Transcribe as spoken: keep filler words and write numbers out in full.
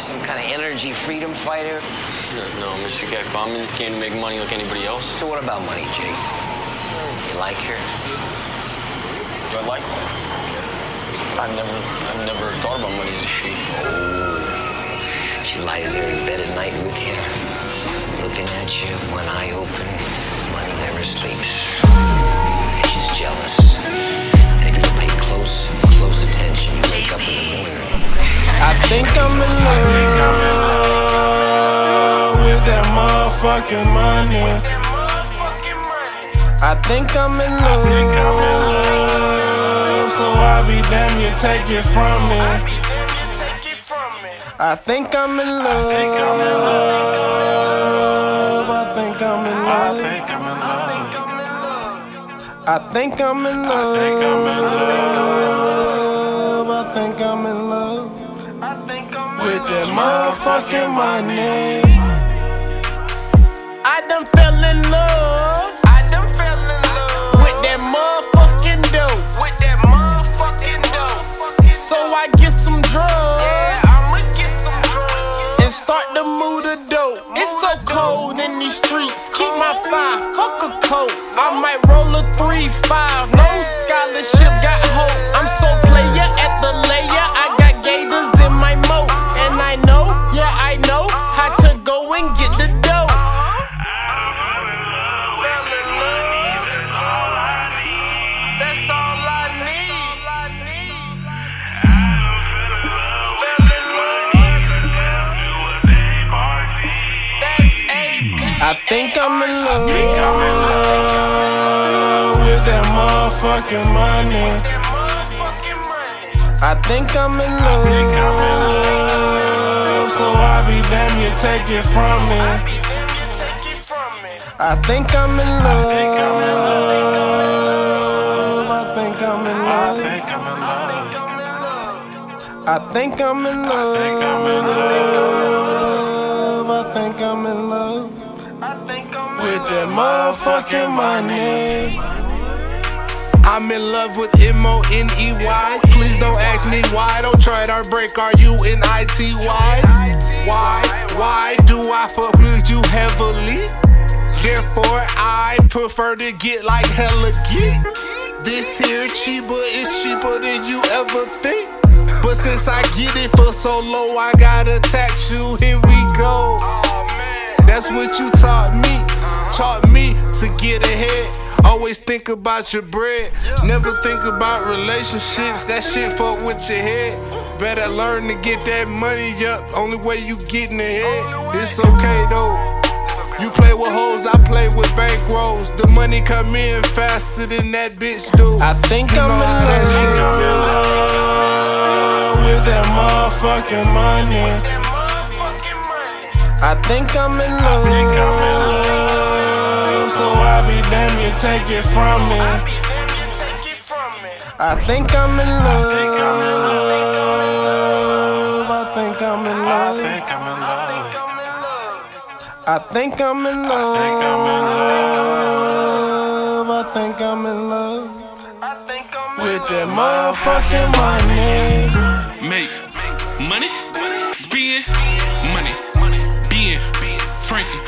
Some kind of energy freedom fighter? No, no, Mister Gecko, I'm in this game to make money like anybody else. So what about money, Jake? You like her? Do I like her? I've never, I've never thought about money as a she. Oh, she lies there in bed at night with you, looking at you, one eye open, money never sleeps. She's jealous. And if you don't pay close, close attention, you wake up in the morning. I think I'm in love with that motherfucking money. I think I'm in love, so I'll be damn you take it from me. I think I'm in love, I think I'm in love, I think I'm in love, I think I'm in love, I think I'm in love with that motherfucking money. I done fell in love, I done fell in love with that motherfucking dope, with that motherfucking dope. So I get some drugs, yeah, I'ma get some drugs and start to move the dope. It's so cold in these streets, keep my five, fuck a coat. I might roll a three five, no scholarship, got hope. I'm so player at the layer, I got gators in my moat. And I know, yeah I know, how to go and get the dough. That's all I need. Fell in love. That's A P. I think I'm in love with that motherfucking money. I think I'm in love, so I'll be damn you take it from me. I think I'm in love, I think I'm in love, I think I'm in love, I think I'm in love with that motherfucking money. I'm in love with M O N E Y. Please don't ask me why. Don't try to break. Are you in I T Y? Why? Why do I fuck with you heavily? Therefore, I prefer to get like hella geek. This here cheaper is cheaper than you ever think. But since I get it for so low, I gotta tax you. Here we go. That's what you taught me. Taught me to get ahead. Always think about your bread. Never think about relationships. That shit fuck with your head. Better learn to get that money up. Only way you getting ahead. It's okay though. You play with hoes, I play with bankrolls. The money come in faster than that bitch do. I think I'm in love with that motherfucking money. I think I'm in love, so I'll be damn you take it from me. I think I'm in love, I think I'm in love, I think I'm in love, I think I'm in love with that motherfucking money. Make money, spend money, being Frankie.